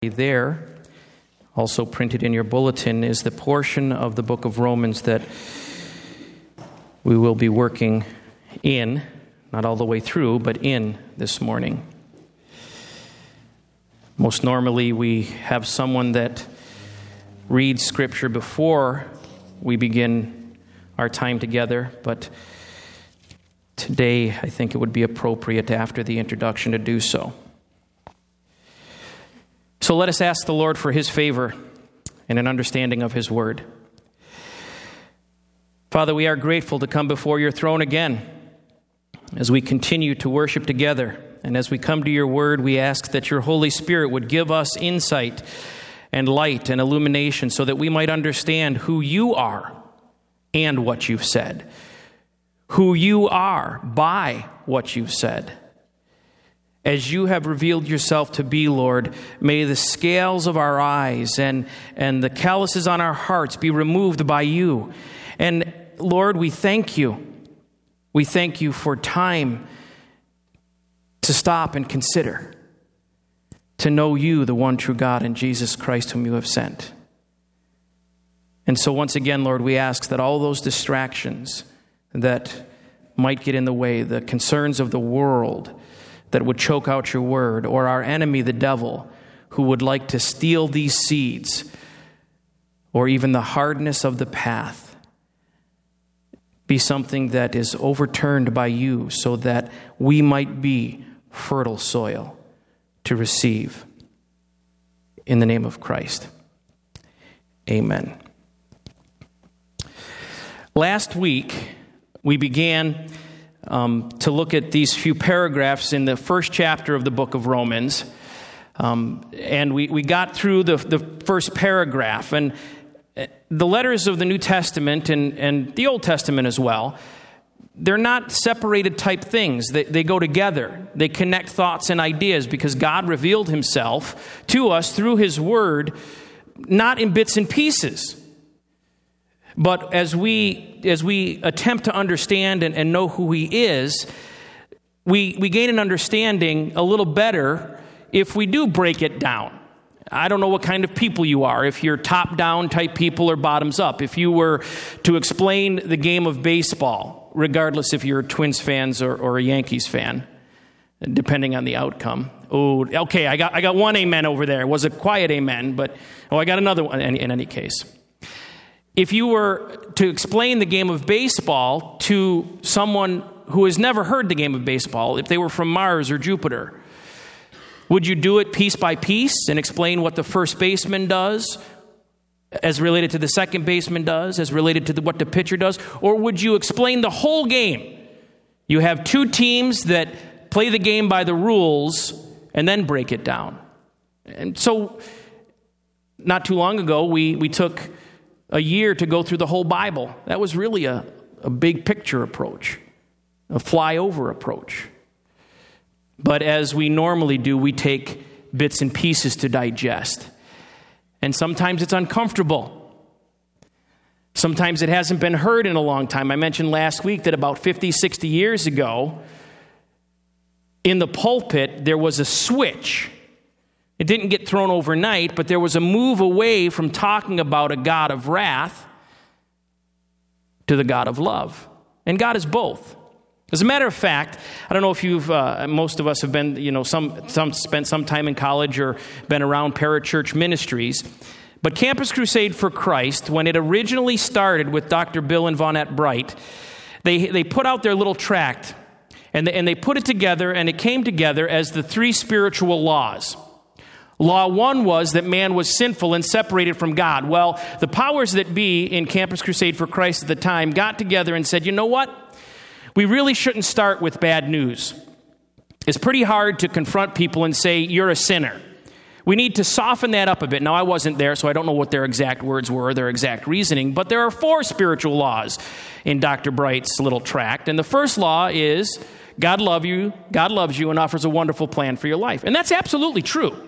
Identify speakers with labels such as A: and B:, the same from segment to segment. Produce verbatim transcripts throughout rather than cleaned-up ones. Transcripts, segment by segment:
A: There, also printed in your bulletin, is the portion of the book of Romans that we will be working in, not all the way through, but in this morning. Most normally we have someone that reads Scripture before we begin our time together, but today I think it would be appropriate after the introduction to do so. So let us ask the Lord for His favor and an understanding of His word. Father, we are grateful to come before your throne again as we continue to worship together. And as we come to your word, we ask that your Holy Spirit would give us insight and light and illumination so that we might understand who you are and what you've said. Who you are by what you've said. As you have revealed yourself to be, Lord, may the scales of our eyes and, and the calluses on our hearts be removed by you. And Lord, we thank you. We thank you for time to stop and consider, to know you, the one true God, and Jesus Christ whom you have sent. And so once again, Lord, we ask that all those distractions that might get in the way, the concerns of the world that would choke out your word, or our enemy, the devil, who would like to steal these seeds, or even the hardness of the path, be something that is overturned by you so that we might be fertile soil to receive. In the name of Christ. Amen. Last week, we began Um, to look at these few paragraphs in the first chapter of the book of Romans. Um, and we, we got through the, the first paragraph. And the letters of the New Testament and, and the Old Testament as well, they're not separated type things. They, they go together. They connect thoughts and ideas because God revealed himself to us through his word, not in bits and pieces. But as we as we attempt to understand and, and know who he is, we, we gain an understanding a little better if we do break it down. I don't know what kind of people you are, if you're top-down type people or bottoms-up. If you were to explain the game of baseball, regardless if you're Twins fans or, or a Yankees fan, depending on the outcome. Oh, okay, I got I got one amen over there. It was a quiet amen, but oh, I got another one in, in any case. If you were to explain the game of baseball to someone who has never heard the game of baseball, if they were from Mars or Jupiter, would you do it piece by piece and explain what the first baseman does as related to the second baseman does, as related to the, what the pitcher does? Or would you explain the whole game? You have two teams that play the game by the rules and then break it down. And so not too long ago, we, we took a year to go through the whole Bible. That was really a, a big picture approach, a flyover approach. But as we normally do, we take bits and pieces to digest. And sometimes it's uncomfortable. Sometimes it hasn't been heard in a long time. I mentioned last week that about fifty, sixty years ago, in the pulpit, there was a switch. It didn't get thrown overnight, but there was a move away from talking about a God of wrath to the God of love. And God is both. As a matter of fact, I don't know if you've, uh, most of us have been, you know, some, some spent some time in college or been around parachurch ministries, but Campus Crusade for Christ, when it originally started with Doctor Bill and Vonette Bright, they, they put out their little tract, and they, and they put it together, and it came together as the three spiritual laws. Law one was that man was sinful and separated from God. Well, the powers that be in Campus Crusade for Christ at the time got together and said, you know what? We really shouldn't start with bad news. It's pretty hard to confront people and say, you're a sinner. We need to soften that up a bit. Now, I wasn't there, so I don't know what their exact words were, their exact reasoning, but there are four spiritual laws in Doctor Bright's little tract. And the first law is God love you, God loves you and offers a wonderful plan for your life. And that's absolutely true.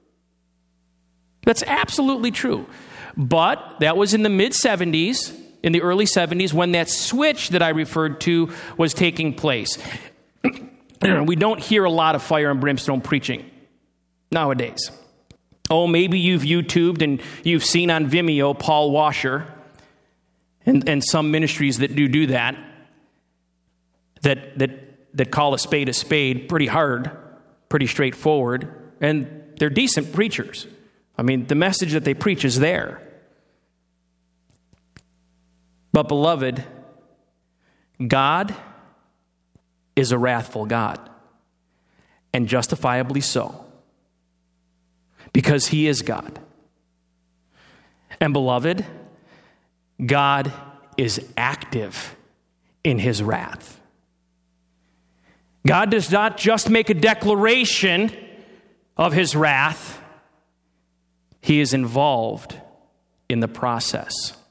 A: That's absolutely true. But that was in the mid-seventies, in the early seventies, when that switch that I referred to was taking place. We don't hear a lot of fire and brimstone preaching nowadays. Oh, maybe you've YouTubed and you've seen on Vimeo Paul Washer and, and some ministries that do do that, that, that, that call a spade a spade pretty hard, pretty straightforward, and they're decent preachers. I mean, the message that they preach is there. But beloved, God is a wrathful God, and justifiably so, because he is God. And beloved, God is active in his wrath. God does not just make a declaration of his wrath, he is involved in the process.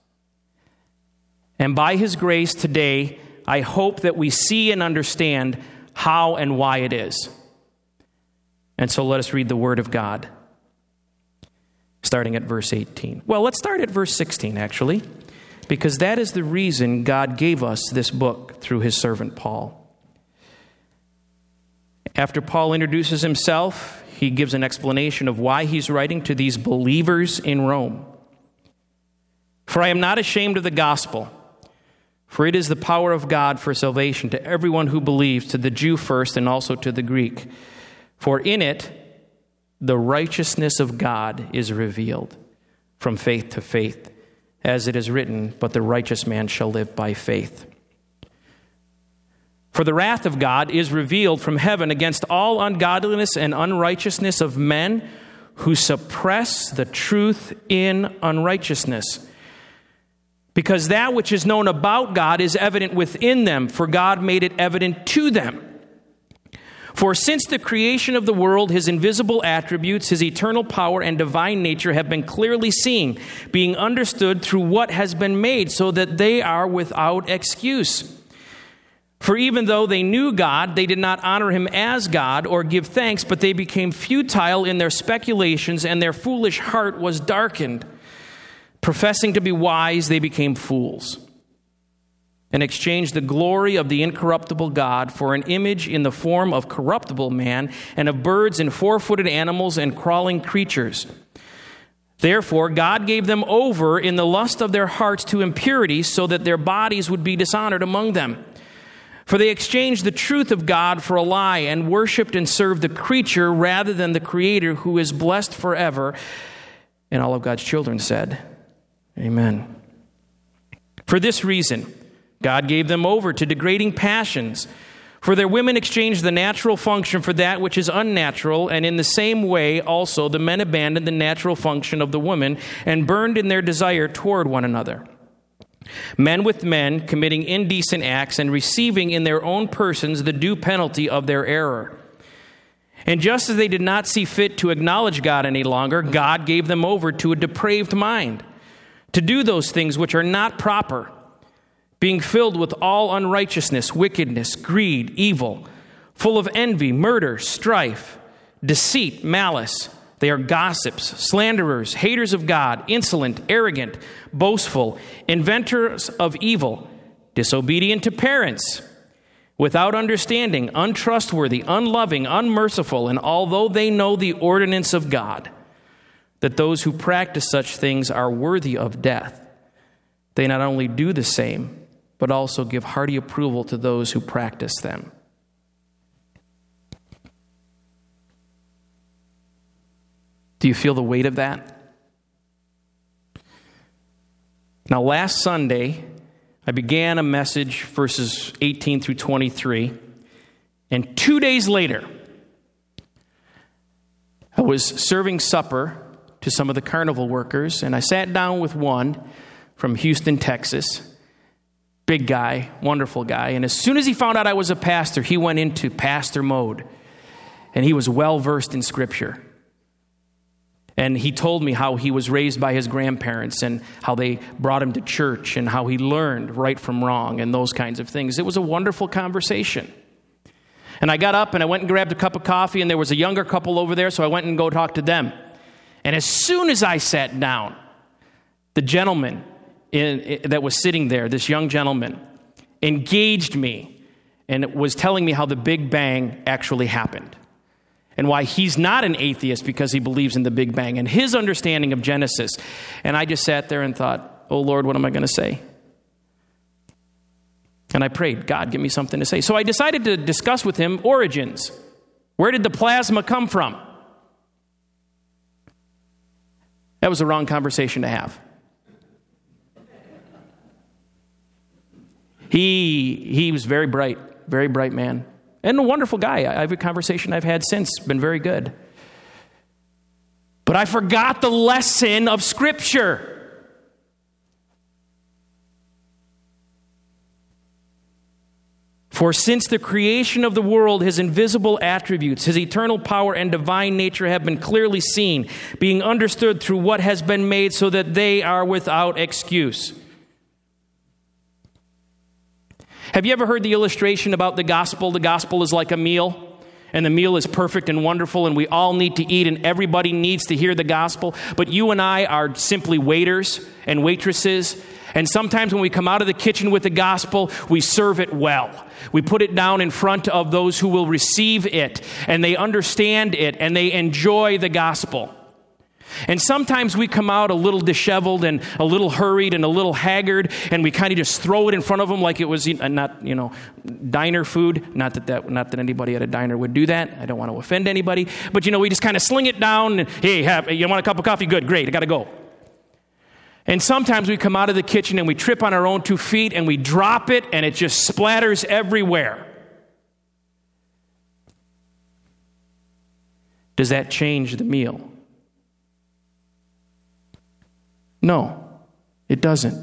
A: And by his grace today, I hope that we see and understand how and why it is. And so let us read the word of God, starting at verse eighteen. Well, let's start at verse sixteen, actually, because that is the reason God gave us this book through his servant Paul. After Paul introduces himself, he gives an explanation of why he's writing to these believers in Rome. For I am not ashamed of the gospel, for it is the power of God for salvation to everyone who believes, to the Jew first and also to the Greek. For in it, the righteousness of God is revealed from faith to faith, as it is written, but the righteous man shall live by faith. For the wrath of God is revealed from heaven against all ungodliness and unrighteousness of men who suppress the truth in unrighteousness. Because that which is known about God is evident within them, for God made it evident to them. For since the creation of the world, his invisible attributes, his eternal power and divine nature have been clearly seen, being understood through what has been made, so that they are without excuse. For even though they knew God, they did not honor him as God or give thanks, but they became futile in their speculations, and their foolish heart was darkened. Professing to be wise, they became fools, and exchanged the glory of the incorruptible God for an image in the form of corruptible man, and of birds and four-footed animals and crawling creatures. Therefore, God gave them over in the lust of their hearts to impurity, so that their bodies would be dishonored among them. For they exchanged the truth of God for a lie, and worshipped and served the creature rather than the Creator, who is blessed forever. And all of God's children said, Amen. For this reason, God gave them over to degrading passions. For their women exchanged the natural function for that which is unnatural, and in the same way also the men abandoned the natural function of the woman, and burned in their desire toward one another. Men with men committing indecent acts and receiving in their own persons the due penalty of their error. And just as they did not see fit to acknowledge God any longer, God gave them over to a depraved mind, to do those things which are not proper, being filled with all unrighteousness, wickedness, greed, evil, full of envy, murder, strife, deceit, malice. They are gossips, slanderers, haters of God, insolent, arrogant, boastful, inventors of evil, disobedient to parents, without understanding, untrustworthy, unloving, unmerciful, and although they know the ordinance of God, that those who practice such things are worthy of death, they not only do the same, but also give hearty approval to those who practice them. Do you feel the weight of that? Now, last Sunday, I began a message, verses eighteen through twenty-three, and two days later, I was serving supper to some of the carnival workers, and I sat down with one from Houston, Texas. Big guy, wonderful guy. And as soon as he found out I was a pastor, he went into pastor mode, and he was well-versed in Scripture. And he told me how he was raised by his grandparents and how they brought him to church and how he learned right from wrong and those kinds of things. It was a wonderful conversation. And I got up and I went and grabbed a cup of coffee, and there was a younger couple over there, so I went and go talk to them. And as soon as I sat down, the gentleman in, in, that was sitting there, this young gentleman, engaged me and was telling me how the Big Bang actually happened. and why he's not an atheist because he believes in the Big Bang and his understanding of Genesis. And I just sat there and thought, oh Lord, what am I going to say? And I prayed, God, give me something to say. So I decided to discuss with him origins. Where did the plasma come from? That was the wrong conversation to have. He he was very bright, very bright man. And a wonderful guy. Every conversation I've had since been very good. But I forgot the lesson of Scripture. For since the creation of the world, his invisible attributes, his eternal power and divine nature have been clearly seen, being understood through what has been made, so that they are without excuse. Have you ever heard the illustration about the gospel? The gospel is like a meal, and the meal is perfect and wonderful, and we all need to eat, and everybody needs to hear the gospel. But you and I are simply waiters and waitresses, and sometimes when we come out of the kitchen with the gospel, we serve it well. We put it down in front of those who will receive it, and they understand it, and they enjoy the gospel. And sometimes we come out a little disheveled and a little hurried and a little haggard, and we kind of just throw it in front of them like it was not, you know, diner food. Not that, that not that anybody at a diner would do that. I don't want to offend anybody. But, you know, we just kind of sling it down and, hey, have, you want a cup of coffee? Good, great, I got to go. And sometimes we come out of the kitchen and we trip on our own two feet and we drop it and it just splatters everywhere. Does that change the meal? No, it doesn't.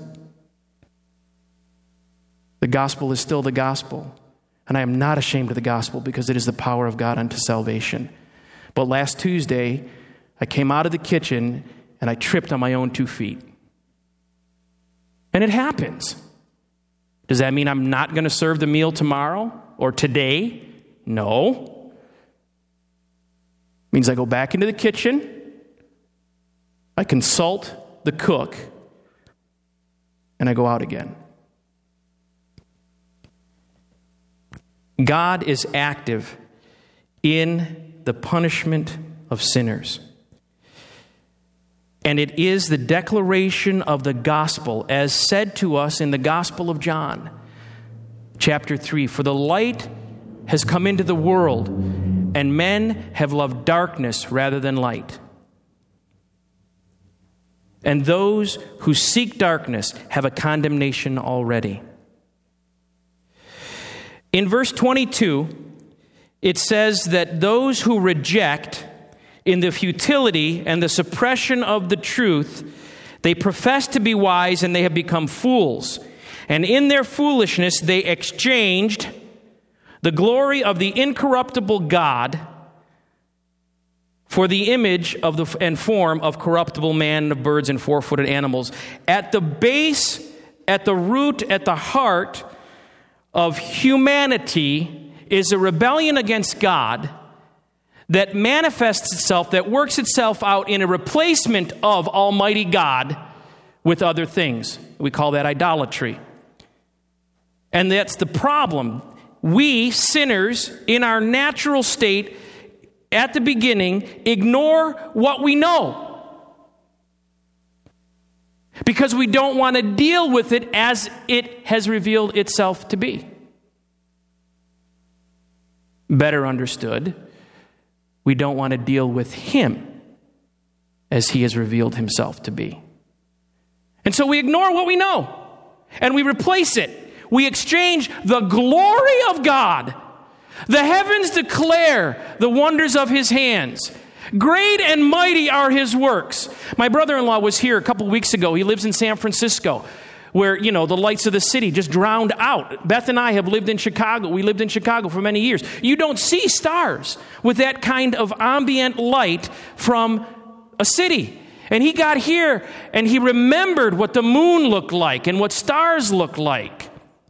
A: The gospel is still the gospel. And I am not ashamed of the gospel because it is the power of God unto salvation. But last Tuesday, I came out of the kitchen and I tripped on my own two feet. And it happens. Does that mean I'm not going to serve the meal tomorrow or today? No. It means I go back into the kitchen, I consult the cook, and I go out again. God is active in the punishment of sinners. And it is the declaration of the gospel as said to us in the Gospel of John, chapter three. For the light has come into the world, and men have loved darkness rather than light. And those who seek darkness have a condemnation already. In verse twenty-two, it says that those who reject in the futility and the suppression of the truth, they profess to be wise and they have become fools. And in their foolishness, they exchanged the glory of the incorruptible God for the image of the and form of corruptible man and of birds and four-footed animals. At the base, at the root, at the heart of humanity is a rebellion against God that manifests itself, that works itself out in a replacement of Almighty God with other things. We call that idolatry. And that's the problem. We, sinners, in our natural state, at the beginning, ignore what we know. Because we don't want to deal with it as it has revealed itself to be. Better understood, we don't want to deal with Him as He has revealed Himself to be. And so we ignore what we know, and we replace it. We exchange the glory of God. The heavens declare the wonders of His hands. Great and mighty are His works. My brother-in-law was here a couple weeks ago. He lives in San Francisco, where, you know, the lights of the city just drowned out. Beth and I have lived in Chicago. We lived in Chicago for many years. You don't see stars with that kind of ambient light from a city. And he got here and he remembered what the moon looked like and what stars looked like.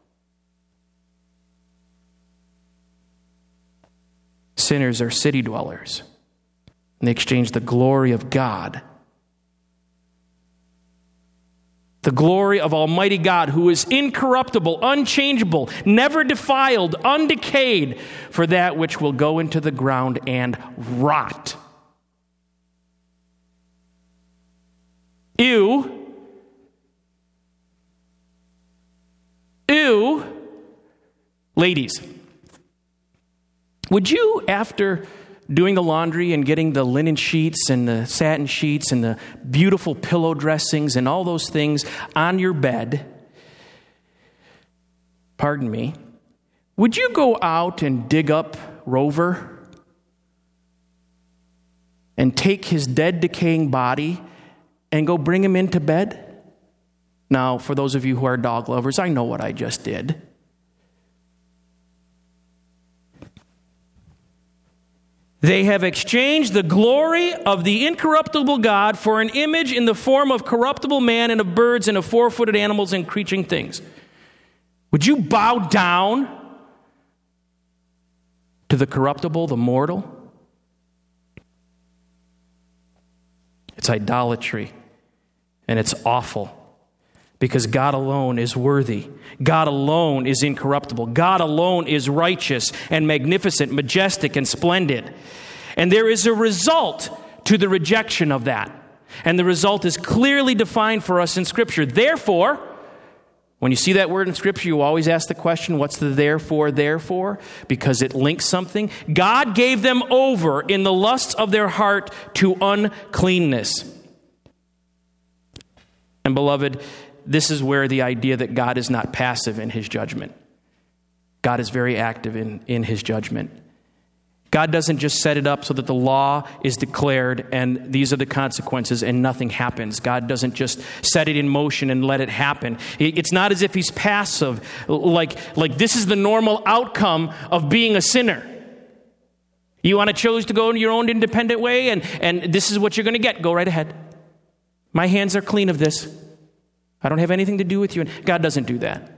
A: Sinners are city dwellers, and they exchange the glory of God The glory of Almighty God, who is incorruptible, unchangeable, never defiled, undecayed, for that which will go into the ground and rot. Ew. Ew. Ladies, would you, after doing the laundry and getting the linen sheets and the satin sheets and the beautiful pillow dressings and all those things on your bed, pardon me, would you go out and dig up Rover and take his dead, decaying body and go bring him into bed? Now, for those of you who are dog lovers, I know what I just did. They have exchanged the glory of the incorruptible God for an image in the form of corruptible man and of birds and of four-footed animals and creeping things. Would you bow down to the corruptible, the mortal? It's idolatry, and it's awful. Because God alone is worthy. God alone is incorruptible. God alone is righteous and magnificent, majestic and splendid. And there is a result to the rejection of that. And the result is clearly defined for us in Scripture. Therefore, when you see that word in Scripture, you always ask the question, what's the therefore, therefore? Because it links something. God gave them over in the lusts of their heart to uncleanness. And beloved, this is where the idea that God is not passive in his judgment. God is very active in, in his judgment. God doesn't just set it up so that the law is declared and these are the consequences and nothing happens. God doesn't just set it in motion and let it happen. It's not as if he's passive, like, like this is the normal outcome of being a sinner. You want to choose to go in your own independent way and, and this is what you're going to get. Go right ahead. My hands are clean of this. I don't have anything to do with you. God doesn't do that.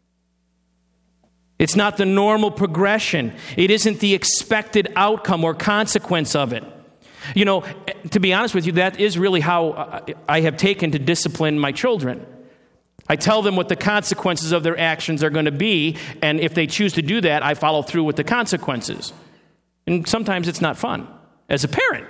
A: It's not the normal progression. It isn't the expected outcome or consequence of it. You know, to be honest with you, that is really how I have taken to discipline my children. I tell them what the consequences of their actions are going to be, and if they choose to do that, I follow through with the consequences. And sometimes it's not fun as a parent.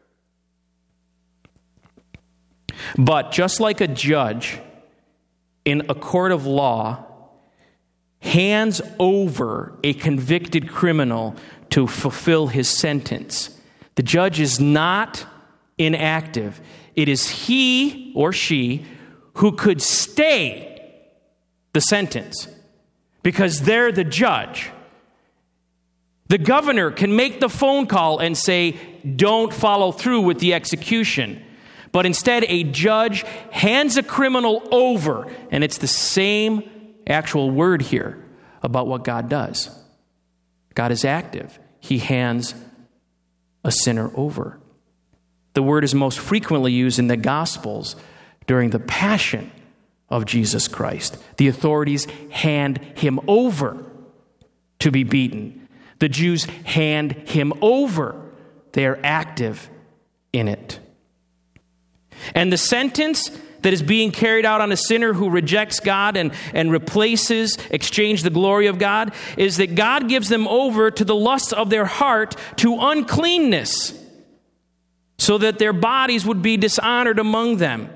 A: But just like a judge in a court of law hands over a convicted criminal to fulfill his sentence, the judge is not inactive. It is he or she who could stay the sentence because they're the judge. The governor can make the phone call and say, don't follow through with the execution. But instead, a judge hands a criminal over, and it's the same actual word here about what God does. God is active. He hands a sinner over. The word is most frequently used in the Gospels during the passion of Jesus Christ. The authorities hand him over to be beaten. The Jews hand him over. They are active in it. And the sentence that is being carried out on a sinner who rejects God and, and replaces, exchange the glory of God, is that God gives them over to the lusts of their heart to uncleanness, so that their bodies would be dishonored among them.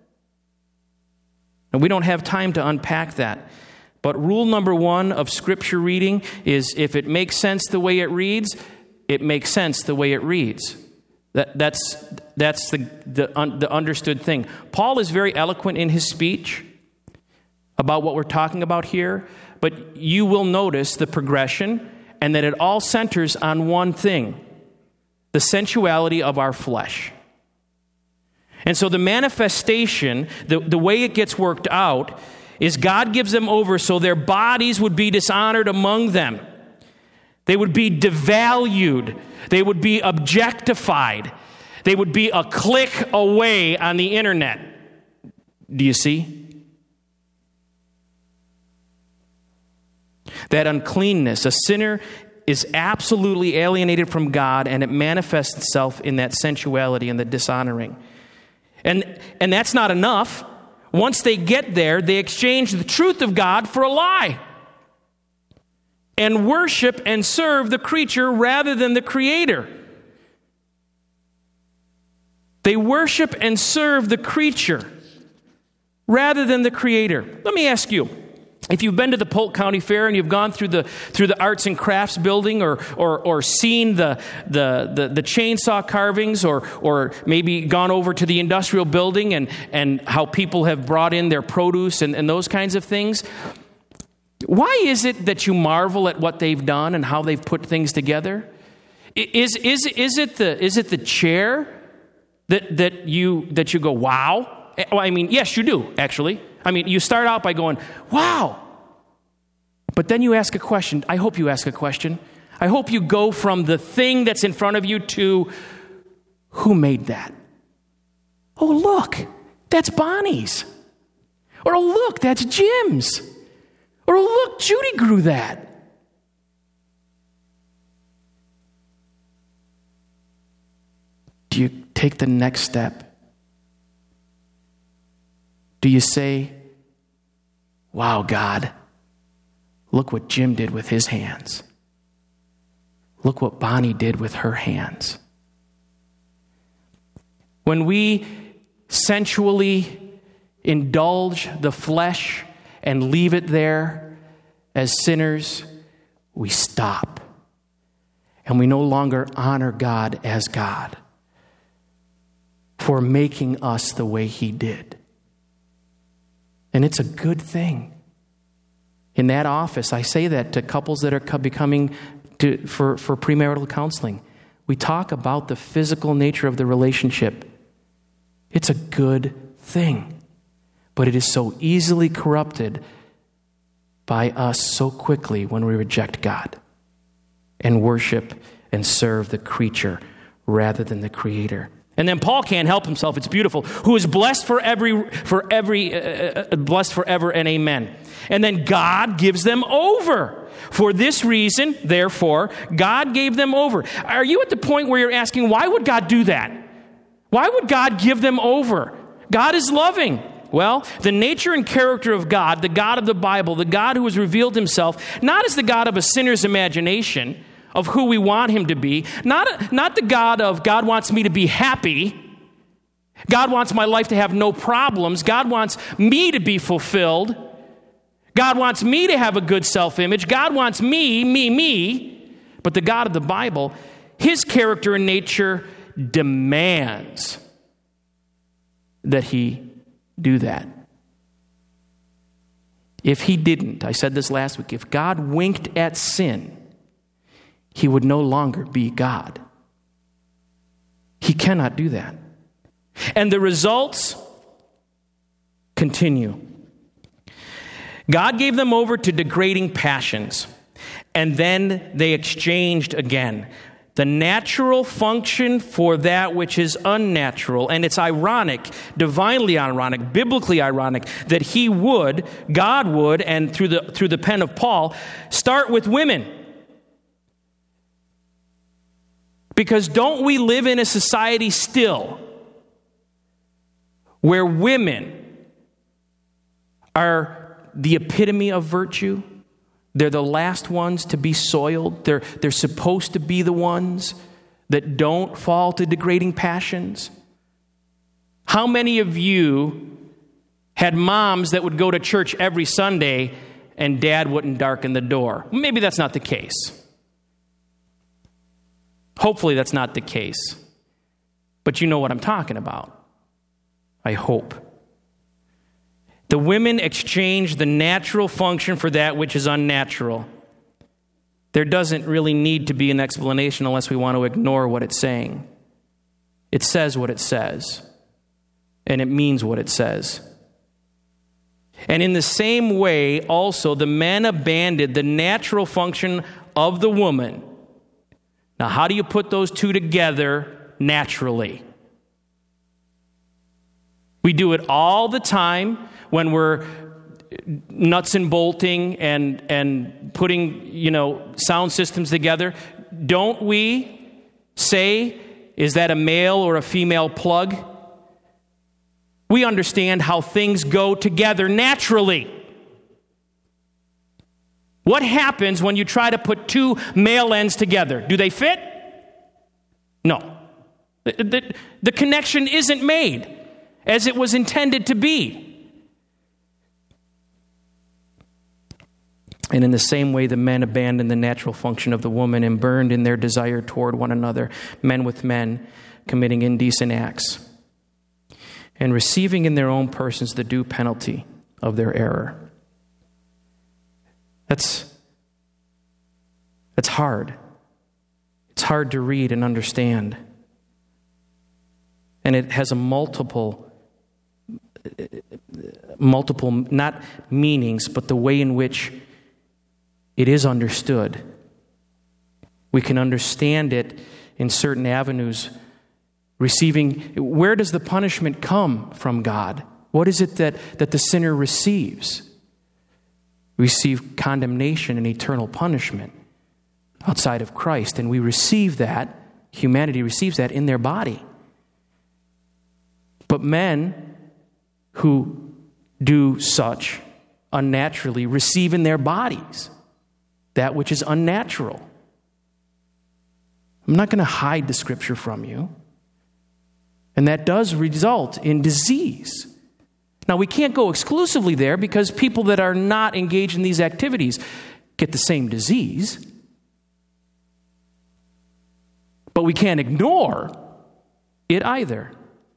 A: And we don't have time to unpack that. But rule number one of Scripture reading is if it makes sense the way it reads, it makes sense the way it reads. That, that's that's the, the, un, the understood thing. Paul is very eloquent in his speech about what we're talking about here, but you will notice the progression and that it all centers on one thing, the sensuality of our flesh. And so the manifestation, the, the way it gets worked out, is God gives them over so their bodies would be dishonored among them. They would be devalued. They would be objectified. They would be a click away on the internet. Do you see? That uncleanness, a sinner is absolutely alienated from God, and it manifests itself in that sensuality and the dishonoring. And, and that's not enough. once they get there, they exchange the truth of God for a lie and worship and serve the creature rather than the Creator. They worship and serve the creature rather than the Creator. Let me ask you, if you've been to the Polk County Fair and you've gone through the through the arts and crafts building, or or or seen the the the, the chainsaw carvings, or or maybe gone over to the industrial building and and how people have brought in their produce and, and those kinds of things, why is it that you marvel at what they've done and how they've put things together? Is is is it the is it the chair that that you that you go, wow? Well, I mean, yes, you do, actually. I mean, you start out by going, wow. But then you ask a question. I hope you ask a question. I hope you go from the thing that's in front of you to, who made that? Oh, look, that's Bonnie's. Or, oh, look, that's Jim's. Or, oh, look, Judy grew that. Do you take the next step? Do you say, wow, God, look what Jim did with his hands. Look what Bonnie did with her hands. When we sensually indulge the flesh and leave it there as sinners, we stop. And we no longer honor God as God for making us the way He did. And it's a good thing. In that office, I say that to couples that are becoming to, for, for premarital counseling. We talk about the physical nature of the relationship. It's a good thing. But it is so easily corrupted by us so quickly when we reject God and worship and serve the creature rather than the Creator. And then Paul can't help himself. It's beautiful. Who is blessed for every, for every, uh, blessed forever and amen. And then God gives them over. For this reason, therefore, God gave them over. Are you at the point where you're asking, why would God do that? Why would God give them over? God is loving. Well, the nature and character of God, the God of the Bible, the God who has revealed Himself, not as the God of a sinner's imagination, of who we want Him to be. Not, not the God of, God wants me to be happy. God wants my life to have no problems. God wants me to be fulfilled. God wants me to have a good self-image. God wants me, me, me. But the God of the Bible, His character and nature demands that He do that. If He didn't, I said this last week, if God winked at sin, He would no longer be God. He cannot do that. And the results continue. God gave them over to degrading passions, and then they exchanged again. The natural function for that which is unnatural. And it's ironic, divinely ironic, biblically ironic, that He would, God would, and through the through the pen of Paul, start with women. Because don't we live in a society still where women are the epitome of virtue? They're the last ones to be soiled. They're, they're supposed to be the ones that don't fall to degrading passions. How many of you had moms that would go to church every Sunday and dad wouldn't darken the door? Maybe that's not the case. Hopefully that's not the case. But you know what I'm talking about. I hope. The women exchange the natural function for that which is unnatural. There doesn't really need to be an explanation unless we want to ignore what it's saying. It says what it says. And it means what it says. And in the same way, also, the men abandoned the natural function of the woman. Now, how do you put those two together naturally? We do it all the time when we're nuts and bolting and and putting, you know, sound systems together. Don't we say, is that a male or a female plug? We understand how things go together naturally. What happens when you try to put two male ends together? Do they fit? No. The, the, the connection isn't made as it was intended to be. And in the same way, the men abandoned the natural function of the woman and burned in their desire toward one another, men with men, committing indecent acts, and receiving in their own persons the due penalty of their error. That's, that's hard. It's hard to read and understand. And it has a multiple, multiple, not meanings, but the way in which it is understood. We can understand it in certain avenues. Receiving, where does the punishment come from God? What is it that, that the sinner receives? Receive condemnation and eternal punishment outside of Christ. And we receive that, humanity receives that in their body. But men who do such unnaturally receive in their bodies that which is unnatural. I'm not going to hide the scripture from you. And that does result in disease. Now, we can't go exclusively there because people that are not engaged in these activities get the same disease. But we can't ignore it either.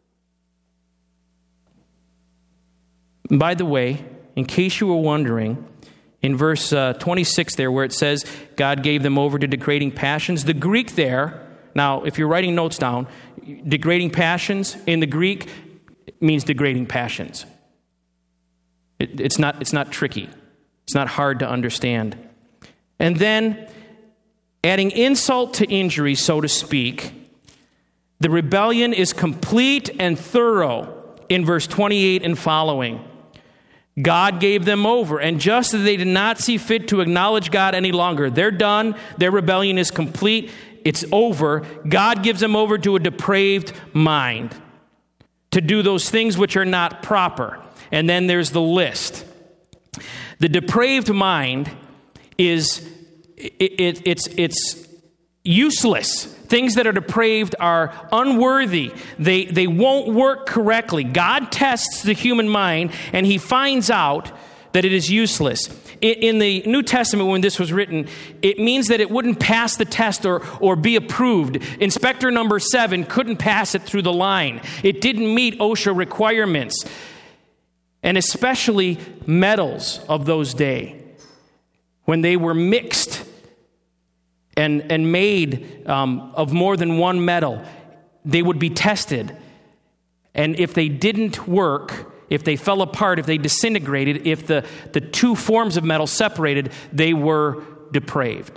A: And by the way, in case you were wondering, in verse uh, twenty-six there where it says, God gave them over to degrading passions, the Greek there, now if you're writing notes down, degrading passions in the Greek means degrading passions. It, it's not, it's not tricky. It's not hard to understand. And then, adding insult to injury, so to speak, the rebellion is complete and thorough in verse twenty-eight and following. God gave them over, and just as they did not see fit to acknowledge God any longer, they're done, their rebellion is complete, it's over. God gives them over to a depraved mind to do those things which are not proper. And then there's the list. The depraved mind is, it, it, it's, it's useless. Things that are depraved are unworthy. They, they won't work correctly. God tests the human mind, and he finds out that it is useless. In, in the New Testament, when this was written, it means that it wouldn't pass the test or, or be approved. Inspector number seven couldn't pass it through the line. It didn't meet OSHA requirements. And especially metals of those days, when they were mixed and, and made um, of more than one metal, they would be tested. And if they didn't work, if they fell apart, if they disintegrated, if the, the two forms of metal separated, they were depraved.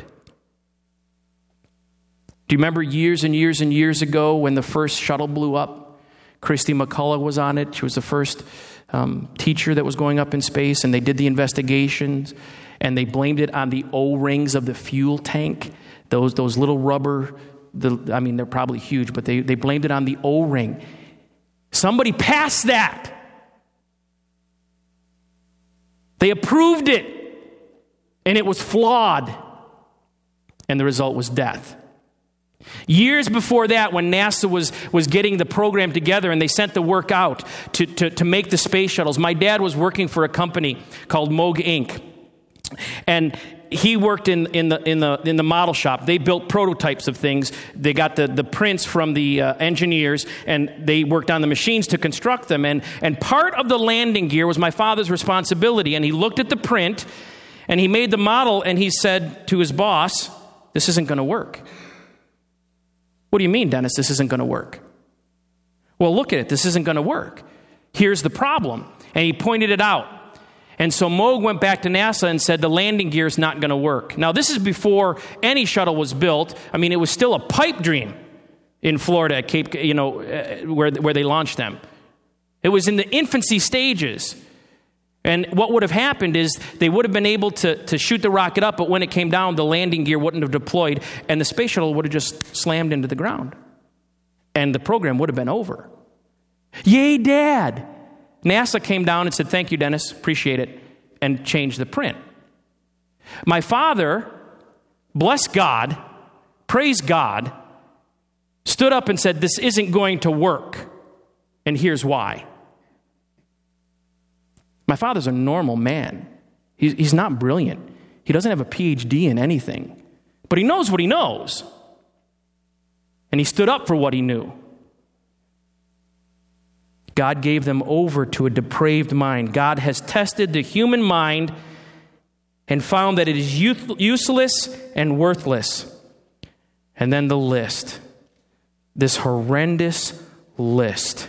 A: Do you remember years and years and years ago when the first shuttle blew up? Christy McCullough was on it. She was the first um, teacher that was going up in space, and they did the investigations, and they blamed it on the O-rings of the fuel tank. Those those little rubber, the, I mean, they're probably huge, but they, they blamed it on the O-ring. Somebody passed that. They approved it, and it was flawed, and the result was death. Years before that, when NASA was, was getting the program together and they sent the work out to, to, to make the space shuttles, my dad was working for a company called Moog Incorporated. And he worked in, in the in the in the model shop. They built prototypes of things. They got the, the prints from the uh, engineers, and they worked on the machines to construct them. And and part of the landing gear was my father's responsibility. And he looked at the print, and he made the model, and he said to his boss, "This isn't going to work." "What do you mean, Dennis, this isn't going to work?" "Well, look at it. This isn't going to work. Here's the problem." And he pointed it out. And so Moog went back to NASA and said the landing gear is not going to work. Now, this is before any shuttle was built. I mean, it was still a pipe dream in Florida at Cape, you know, where, where they launched them. It was in the infancy stages. And what would have happened is they would have been able to, to shoot the rocket up, but when it came down, the landing gear wouldn't have deployed, and the space shuttle would have just slammed into the ground. And the program would have been over. "Yay, Dad! NASA came down and said, thank you, Dennis, appreciate it, and changed the print. My father, bless God, praise God, stood up and said, this isn't going to work, and here's why. My father's a normal man. He's, he's not brilliant. He doesn't have a P H D in anything, but he knows what he knows. And he stood up for what he knew. God gave them over to a depraved mind. God has tested the human mind and found that it is useless and worthless. And then the list, this horrendous list.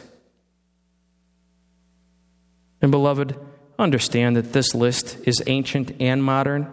A: And beloved, understand that this list is ancient and modern,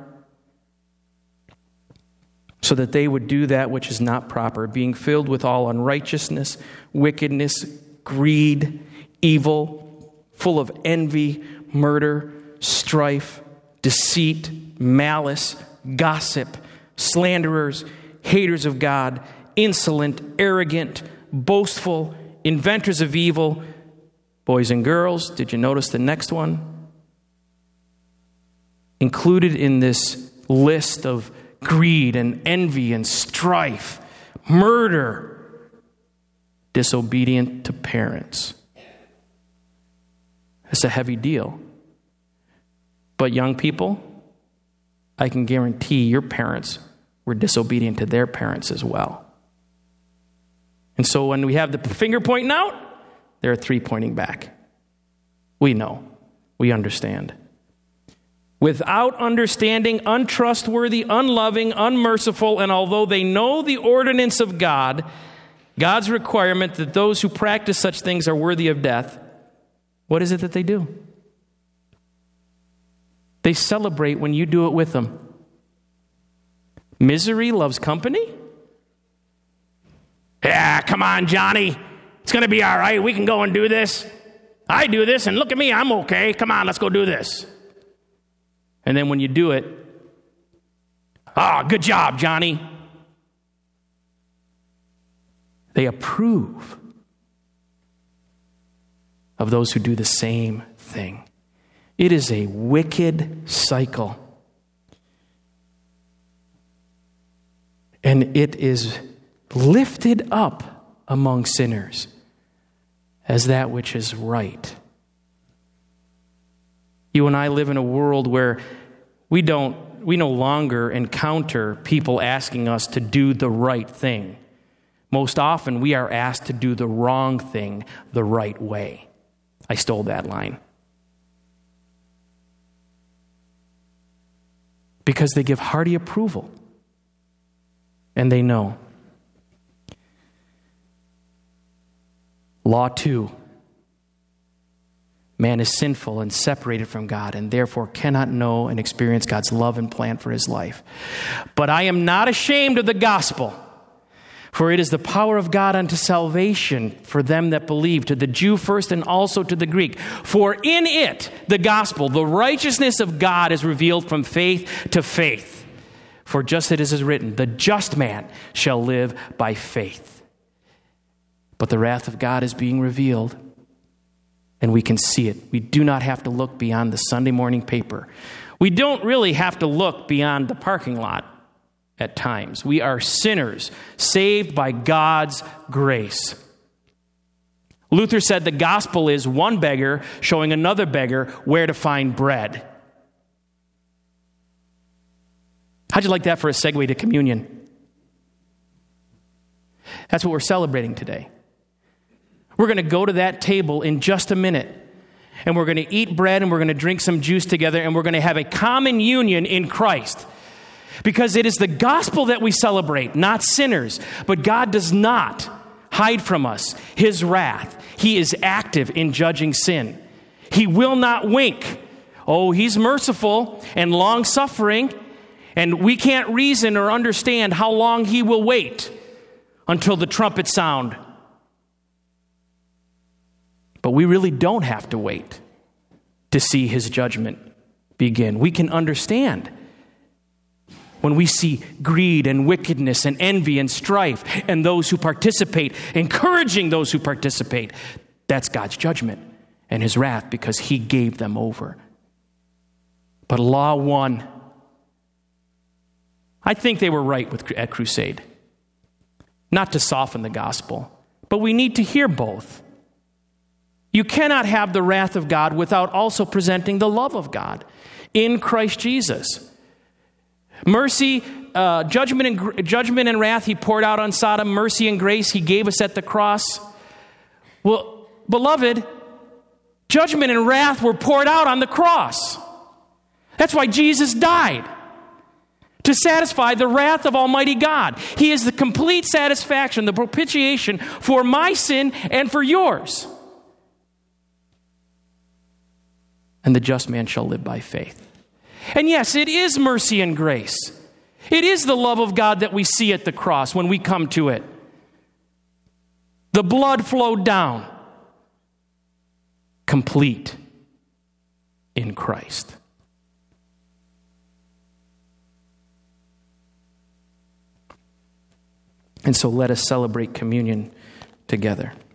A: so that they would do that which is not proper, being filled with all unrighteousness, wickedness, greed, evil, full of envy, murder, strife, deceit, malice, gossip, slanderers, haters of God, insolent, arrogant, boastful, inventors of evil. Boys and girls, did you notice the next one? Included in this list of greed and envy and strife, murder, disobedient to parents. It's a heavy deal. But young people, I can guarantee your parents were disobedient to their parents as well. And so when we have the finger pointing out, there are three pointing back. We know. We understand. Without understanding, untrustworthy, unloving, unmerciful, and although they know the ordinance of God, God's requirement that those who practice such things are worthy of death, what is it that they do? They celebrate when you do it with them. Misery loves company? Yeah, come on, Johnny. It's going to be all right. We can go and do this. I do this, and look at me. I'm okay. Come on, let's go do this. And then when you do it, ah, oh, good job, Johnny. They approve of those who do the same thing. It is a wicked cycle. And it is lifted up among sinners as that which is right. You and I live in a world where we don't, we no longer encounter people asking us to do the right thing. Most often we are asked to do the wrong thing the right way. I stole that line. Because they give hearty approval. And they know. Law two. Man is sinful and separated from God, and therefore cannot know and experience God's love and plan for his life. But I am not ashamed of the gospel, for it is the power of God unto salvation for them that believe, to the Jew first and also to the Greek. For in it, the gospel, the righteousness of God is revealed from faith to faith. For just as it is written, the just man shall live by faith. But the wrath of God is being revealed, and we can see it. We do not have to look beyond the Sunday morning paper. We don't really have to look beyond the parking lot at times. We are sinners saved by God's grace. Luther said the gospel is one beggar showing another beggar where to find bread. How'd you like that for a segue to communion? That's what we're celebrating today. We're going to go to that table in just a minute, and we're going to eat bread and we're going to drink some juice together, and we're going to have a common union in Christ. Because it is the gospel that we celebrate, not sinners. But God does not hide from us his wrath. He is active in judging sin. He will not wink. Oh, he's merciful and long-suffering, and we can't reason or understand how long he will wait until the trumpet sound. But we really don't have to wait to see his judgment begin. We can understand when we see greed and wickedness and envy and strife and those who participate, encouraging those who participate. That's God's judgment. and his wrath because he gave them over. But law won. I think they were right with, at Crusade. Not to soften the gospel, but we need to hear both. You cannot have the wrath of God without also presenting the love of God in Christ Jesus. Mercy, uh, judgment, and, judgment and wrath he poured out on Sodom. Mercy and grace he gave us at the cross. Well, beloved, judgment and wrath were poured out on the cross. That's why Jesus died. To satisfy the wrath of Almighty God. He is the complete satisfaction, the propitiation for my sin and for yours. And the just man shall live by faith. And yes, it is mercy and grace. It is the love of God that we see at the cross when we come to it. The blood flowed down, complete in Christ. And so let us celebrate communion together.